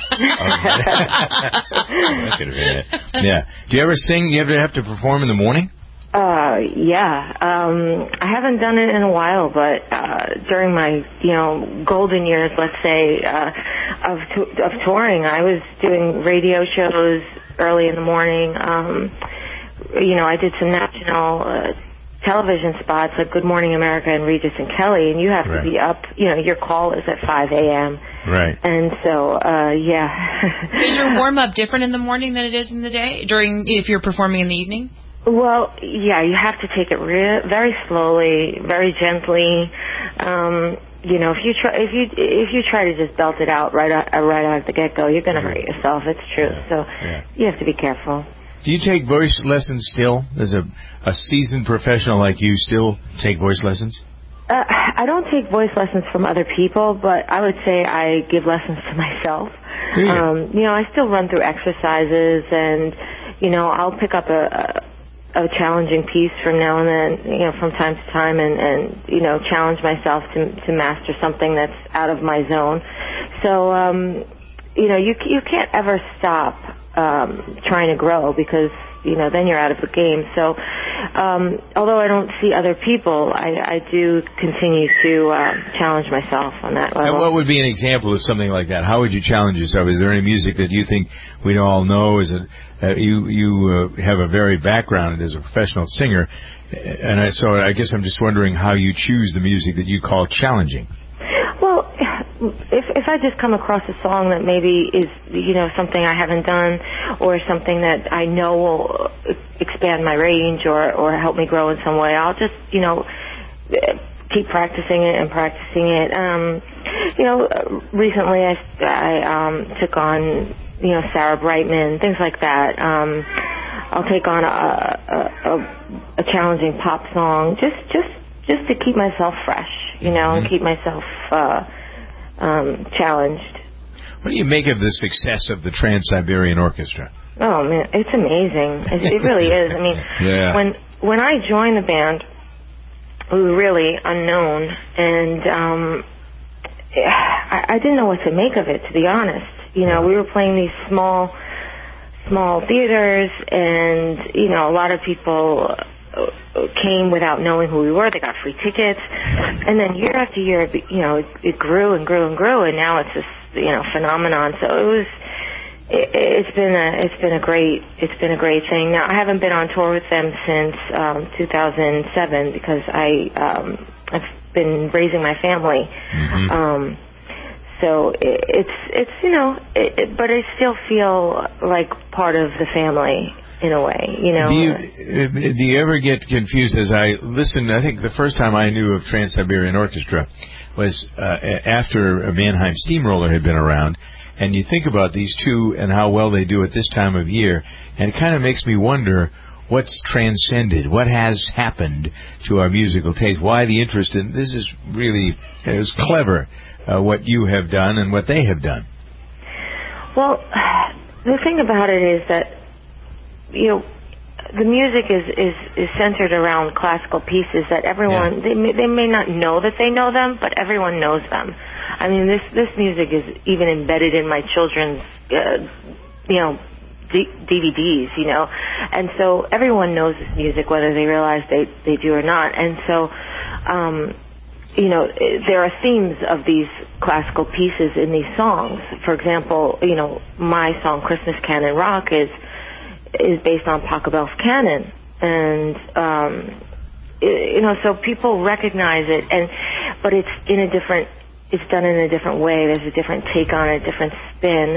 Yeah. Do you ever sing? Do you ever have to perform in the morning? Uh, yeah. Um, I haven't done it in a while, but uh, during my, you know, golden years, let's say, uh, of to- of touring, I was doing radio shows early in the morning. Um, you know, I did some national uh, television spots like Good Morning America and Regis and Kelly, and you have right. to be up, you know, your call is at five a.m. Right. And so, uh, yeah. Is your warm-up different in the morning than it is in the day, during if you're performing in the evening? Well, yeah, you have to take it re- very slowly, very gently. Um, you know, if you try, if you if you try to just belt it out right out, right out at the get go, you're going to hurt yourself. It's true. Yeah. So yeah. you have to be careful. Do you take voice lessons still? As a a seasoned professional like you, still take voice lessons? Uh, I don't take voice lessons from other people, but I would say I give lessons to myself. Do you? Um, you know, I still run through exercises, and you know, I'll pick up a. a a challenging piece from now and then, you know, from time to time, and, and you know, challenge myself to to master something that's out of my zone. So, um, you know, you you can't ever stop um, trying to grow because, you know, then you're out of the game. So, um, although I don't see other people, I, I do continue to uh, challenge myself on that level. And what would be an example of something like that? How would you challenge yourself? Is there any music that you think we all know? Is it uh, you you uh, have a varied background as a professional singer, and I, so I guess I'm just wondering how you choose the music that you call challenging. Well, if if I just come across a song that maybe is, you know, something I haven't done, or something that I know will expand my range or, or help me grow in some way, I'll just, you know, keep practicing it and practicing it. Um, you know, recently I, I um, took on, you know, Sarah Brightman, things like that. Um, I'll take on a a, a, a challenging pop song, just just just to keep myself fresh, you know, mm-hmm. and keep myself uh, um, challenged. What do you make of the success of the Trans-Siberian Orchestra? Oh man, it's amazing. It, it really is. I mean, yeah. when when I joined the band, we were really unknown, and um, I, I didn't know what to make of it, to be honest. You know, we were playing these small, small theaters, and you know, a lot of people came without knowing who we were. They got free tickets, and then year after year, you know, it, it grew and grew and grew, and now it's this, you know, phenomenon. So it was. It, it's been a it's been a great it's been a great thing. Now I haven't been on tour with them since um, two thousand seven because I um, I've been raising my family. Mm-hmm. Um, so it, it's it's you know, it, it, but I still feel like part of the family in a way. You know. Do you, do you ever get confused? As I listened, I think the first time I knew of Trans-Siberian Orchestra was uh, after Mannheim Steamroller had been around. And you think about these two and how well they do at this time of year, and it kind of makes me wonder what's transcended, what has happened to our musical taste, why the interest in this is really it was clever, uh, what you have done and what they have done. Well, the thing about it is that, you know, the music is, is, is centered around classical pieces that everyone, yeah. they, may, they may not know that they know them, but everyone knows them. I mean, this this music is even embedded in my children's, uh, you know, D- DVDs, you know. And so everyone knows this music, whether they realize they, they do or not. And so, um, you know, there are themes of these classical pieces in these songs. For example, you know, my song, Christmas Canon Rock, is is based on Pachelbel's canon. And, um, it, you know, so people recognize it, and but it's in a different... It's done in a different way. There's a different take on it, a different spin,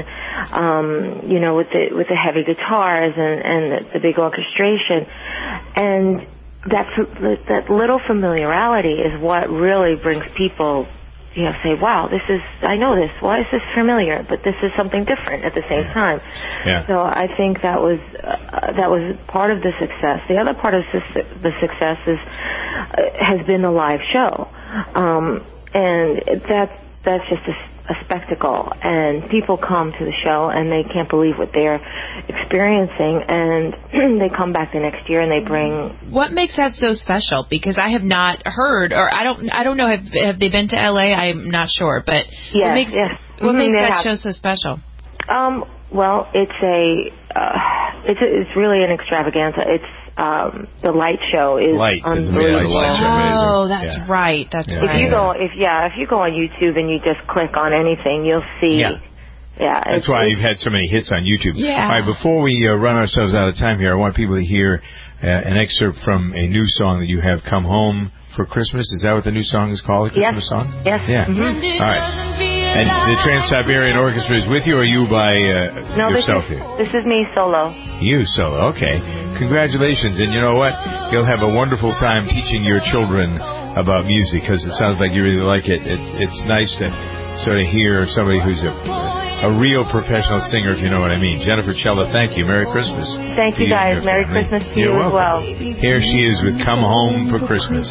um, you know, with the with the heavy guitars and, and the, the big orchestration. And that, that little familiarity is what really brings people, you know, say, wow, this is, I know this. Why is this familiar? But this is something different at the same time. Yeah. So I think that was uh, that was part of the success. The other part of the success is, uh, has been the live show. Um, And that that's just a, a spectacle, and people come to the show and they can't believe what they're experiencing, and they come back the next year and they bring. What makes that so special? Because I have not heard, or I don't I don't know, have have they been to L A? I'm not sure, but yes, what makes yes. what mm-hmm, makes that have. show so special? Um, well, it's a uh, it's a, it's really an extravaganza. It's um, the light show is Lights, unbelievable. The lights are amazing. Oh, that's yeah. right. That's yeah. right. If you go, if yeah, if you go on YouTube and you just click on anything, you'll see. Yeah. Yeah, that's why you've had so many hits on YouTube. Yeah. All right, before we uh, run ourselves out of time here, I want people to hear uh, an excerpt from a new song that you have, "Come Home for Christmas." Is that what the new song is called? A Christmas yes. song? Yes. Yeah. Mm-hmm. All right. And the Trans-Siberian Orchestra is with you, or you by uh, no, yourself this is, here? This is me solo. You solo, okay. Congratulations. And you know what? You'll have a wonderful time teaching your children about music, because it sounds like you really like it. It's, it's nice to sort of hear somebody who's a, a real professional singer, if you know what I mean. Jennifer Cella, thank you. Merry Christmas. Thank you, guys. Merry family. Christmas to You're you as welcome. well. Here she is with "Come Home for Christmas."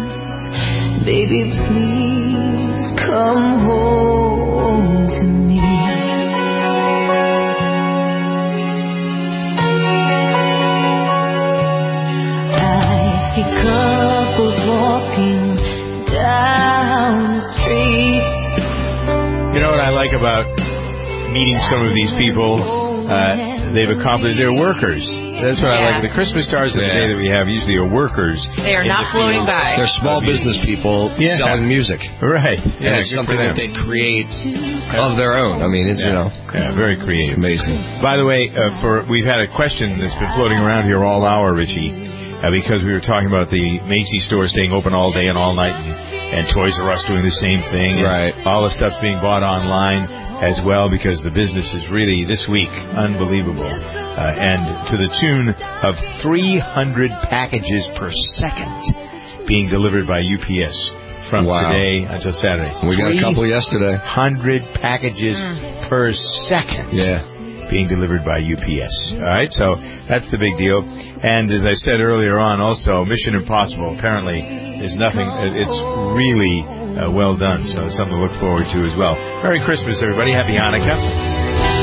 Baby, please come home to me. I see couples walking down the street. You know what I like about meeting some of these people? Uh, they've accomplished, they're workers. That's what yeah. I like. The Christmas stars of the yeah. day that we have usually are workers. They are not the floating by. They're small business people yeah. selling music. Right. Yeah, and it's something that they create of their own. I mean, it's, yeah. you know. Yeah, very creative. It's amazing. By the way, uh, for we've had a question that's been floating around here all hour, Richie, uh, because we were talking about the Macy's store staying open all day and all night, and, and Toys R Us doing the same thing. Right. All the stuff's being bought online as well, because the business is really, this week, unbelievable. Uh, and to the tune of three hundred packages per second being delivered by U P S from wow. today until Saturday. We got a couple yesterday. one hundred packages mm. per second. Yeah. being delivered by U P S. All right, so that's the big deal. And as I said earlier on, also, Mission Impossible apparently is nothing. It's really uh, well done, so something to look forward to as well. Merry Christmas, everybody. Happy Hanukkah.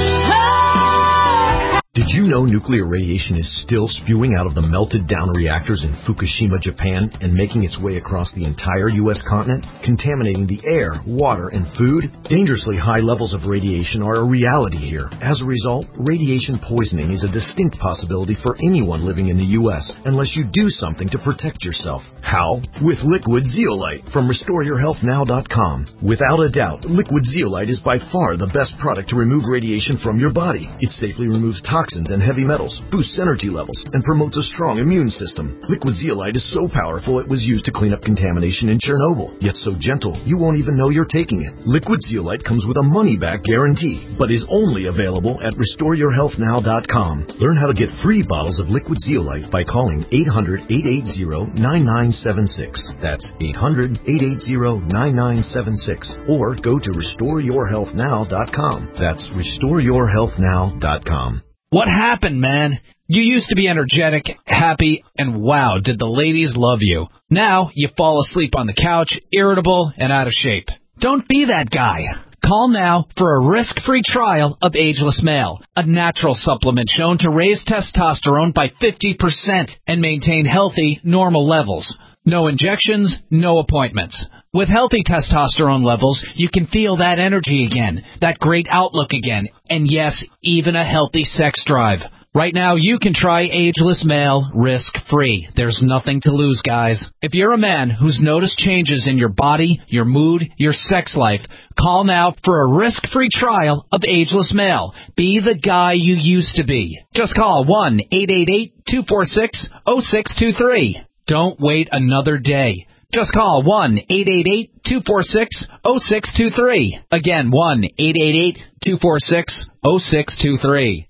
Did you know nuclear radiation is still spewing out of the melted-down reactors in Fukushima, Japan, and making its way across the entire U S continent, contaminating the air, water, and food? Dangerously high levels of radiation are a reality here. As a result, radiation poisoning is a distinct possibility for anyone living in the U S unless you do something to protect yourself. How? With Liquid Zeolite from Restore Your Health Now dot com. Without a doubt, Liquid Zeolite is by far the best product to remove radiation from your body. It safely removes toxins toxins and heavy metals, boosts energy levels, and promotes a strong immune system. Liquid Zeolite is so powerful it was used to clean up contamination in Chernobyl, yet so gentle you won't even know you're taking it. Liquid Zeolite comes with a money-back guarantee, but is only available at Restore Your Health Now dot com. Learn how to get free bottles of Liquid Zeolite by calling eight hundred, eight eight zero, nine nine seven six. That's eight hundred, eight eight zero, nine nine seven six. Or go to Restore Your Health Now dot com. That's Restore Your Health Now dot com. What happened, man? You used to be energetic, happy, and wow, did the ladies love you. Now, you fall asleep on the couch, irritable, and out of shape. Don't be that guy. Call now for a risk-free trial of Ageless Male, a natural supplement shown to raise testosterone by fifty percent and maintain healthy, normal levels. No injections, no appointments. With healthy testosterone levels, you can feel that energy again, that great outlook again, and yes, even a healthy sex drive. Right now, you can try Ageless Male risk-free. There's nothing to lose, guys. If you're a man who's noticed changes in your body, your mood, your sex life, call now for a risk-free trial of Ageless Male. Be the guy you used to be. Just call one eight eight eight, two four six, zero six two three. Don't wait another day. Just call one eight eight eight, two four six, zero six two three. Again, one eight eight eight, two four six, zero six two three.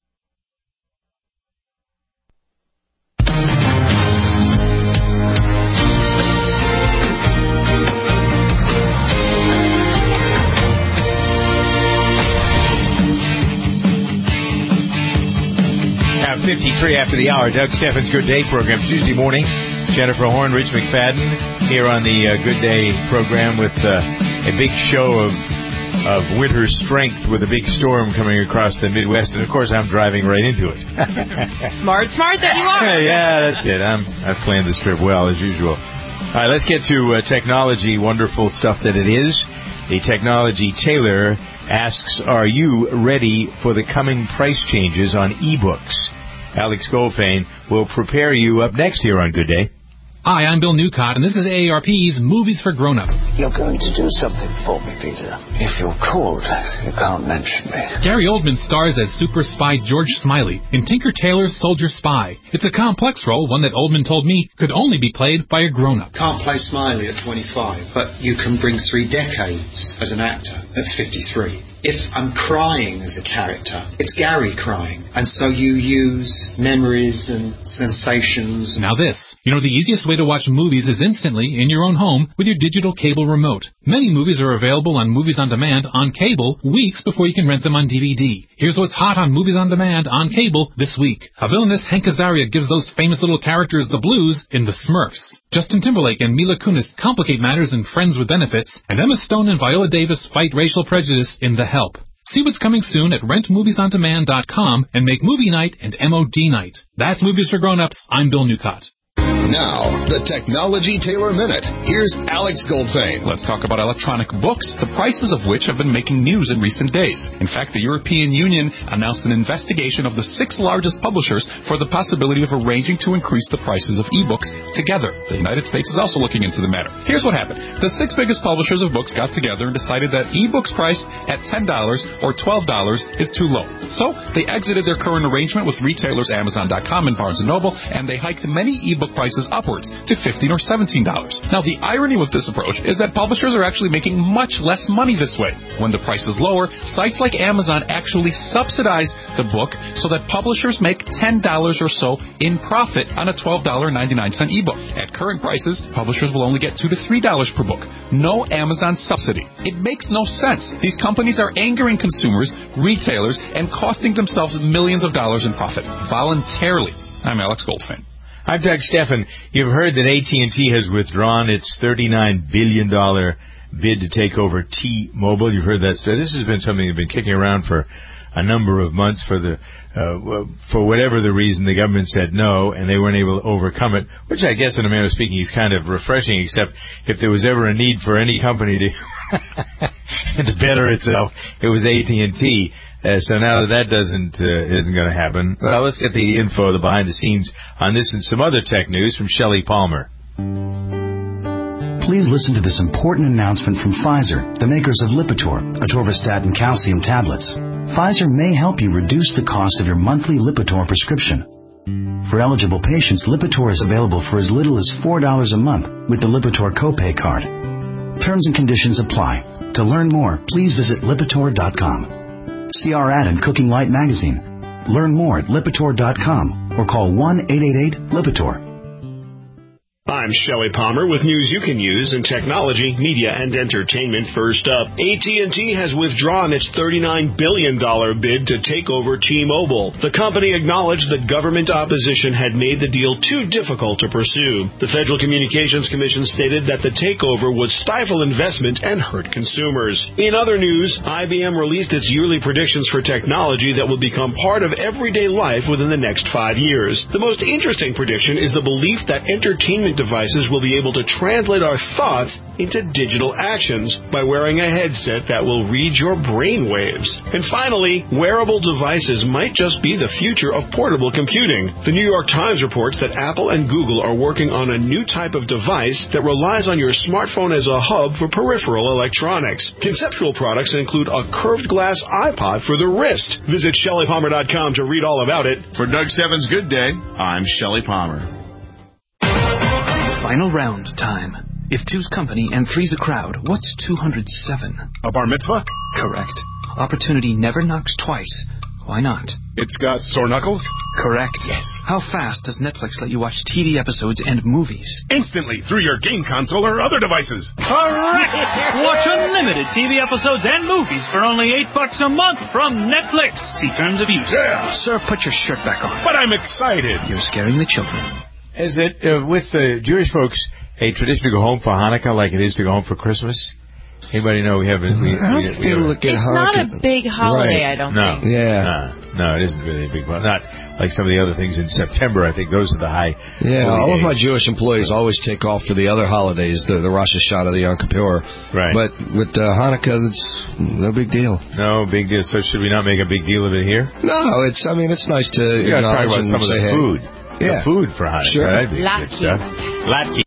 Now, fifty-three after the hour, Doug Steffens' Good Day program, Tuesday morning. Jennifer Horn, Rich McFadden, here on the uh, Good Day program with uh, a big show of of winter strength with a big storm coming across the Midwest. And, of course, I'm driving right into it. Smart, smart that you are. Yeah, that's it. I'm, I've planned this trip well, as usual. All right, let's get to uh, technology, wonderful stuff that it is. The Technology Tailor asks, are you ready for the coming price changes on ebooks? Alex Goldfein will prepare you up next here on Good Day. Hi, I'm Bill Newcott, and this is A A R P's Movies for Grown-Ups. You're going to do something for me, Peter. If you're cold, you can't mention me. Gary Oldman stars as super spy George Smiley in Tinker Tailor's Soldier Spy. It's a complex role, one that Oldman told me could only be played by a grown-up. Can't play Smiley at twenty-five, but you can bring three decades as an actor at fifty-three. If I'm crying as a character, it's Gary crying. And so you use memories and sensations. Now this, you know, the easiest way to watch movies is instantly in your own home with your digital cable remote. Many movies are available on Movies on Demand on cable weeks before you can rent them on D V D. Here's what's hot on Movies on Demand on cable this week. A villainous Hank Azaria gives those famous little characters the blues in The Smurfs. Justin Timberlake and Mila Kunis complicate matters in Friends with Benefits, and Emma Stone and Viola Davis fight racial prejudice in The Help. See what's coming soon at rent movies on demand dot com and make movie night and M O D night. That's Movies for Grown-Ups. I'm Bill Newcott. Now, the Technology Tailor Minute. Here's Alex Goldfein. Let's talk about electronic books, the prices of which have been making news in recent days. In fact, the European Union announced an investigation of the six largest publishers for the possibility of arranging to increase the prices of ebooks together. The United States is also looking into the matter. Here's what happened. The six biggest publishers of books got together and decided that ebooks priced at ten dollars or twelve dollars is too low. So they exited their current arrangement with retailers Amazon dot com and Barnes and Noble, and they hiked many ebook prices upwards to fifteen dollars or seventeen dollars. Now, the irony with this approach is that publishers are actually making much less money this way. When the price is lower, sites like Amazon actually subsidize the book so that publishers make ten dollars or so in profit on a twelve dollars and ninety-nine cents ebook. At current prices, publishers will only get two to three dollars per book. No Amazon subsidy. It makes no sense. These companies are angering consumers, retailers, and costing themselves millions of dollars in profit voluntarily. I'm Alex Goldfein. I'm Doug Steffen. You've heard that A T and T has withdrawn its thirty-nine billion dollars bid to take over T-Mobile. You've heard that story. This has been something that's been kicking around for a number of months. For the uh, for whatever the reason, the government said no, and they weren't able to overcome it, which I guess in a manner of speaking is kind of refreshing, except if there was ever a need for any company to to better itself, it was A T and T. Uh, so now that that doesn't uh, isn't going to happen, well, let's get the info, the behind the scenes on this and some other tech news from Shelley Palmer. Please listen to this important announcement from Pfizer, the makers of Lipitor, atorvastatin calcium tablets. Pfizer may help you reduce the cost of your monthly Lipitor prescription. For eligible patients, Lipitor is available for as little as four dollars a month with the Lipitor copay card. Terms and conditions apply. To learn more, please visit Lipitor dot com. See our ad in Cooking Light magazine. Learn more at Lipitor dot com or call one eight eight eight Lipitor. I'm Shelley Palmer with news you can use in technology, media, and entertainment. First up, A T and T has withdrawn its thirty-nine billion dollars bid to take over T-Mobile. The company acknowledged that government opposition had made the deal too difficult to pursue. The Federal Communications Commission stated that the takeover would stifle investment and hurt consumers. In other news, I B M released its yearly predictions for technology that will become part of everyday life within the next five years. The most interesting prediction is the belief that entertainment devices will be able to translate our thoughts into digital actions by wearing a headset that will read your brain waves. And finally, wearable devices might just be the future of portable computing. The New York Times reports that Apple and Google are working on a new type of device that relies on your smartphone as a hub for peripheral electronics. Conceptual products include a curved glass iPod for the wrist. Visit Shelley Palmer dot com to read all about it. For Doug Steffen's Good Day, I'm Shelley Palmer. Final round time. If two's company and three's a crowd, what's two hundred seven? A bar mitzvah? Correct. Opportunity never knocks twice. Why not? It's got sore knuckles? Correct. Yes. How fast does Netflix let you watch T V episodes and movies? Instantly, through your game console or other devices. Correct! Watch unlimited T V episodes and movies for only eight bucks a month from Netflix. See terms of use. Yeah. Sir, put your shirt back on. But I'm excited. You're scaring the children. Is it, uh, with the Jewish folks, a tradition to go home for Hanukkah like it is to go home for Christmas? Anybody know we have it? We, How we, do we, you look at It's Hanukkah? not a big holiday, Right. I don't no, think. Yeah. No, no, it isn't really a big one. Not like some of the other things in September. I think those are the high. Yeah, all days. of my Jewish employees always take off for the other holidays, the, the Rosh Hashanah, the Yom Kippur. Right. But with uh, Hanukkah, it's no big deal. No big deal. So should we not make a big deal of it here? No, it's. I mean, it's nice to You got to talk acknowledge about and some of say, the hey. food. Yeah. The food for Hanukkah. Sure. That'd be good Latkes. stuff. Latkes.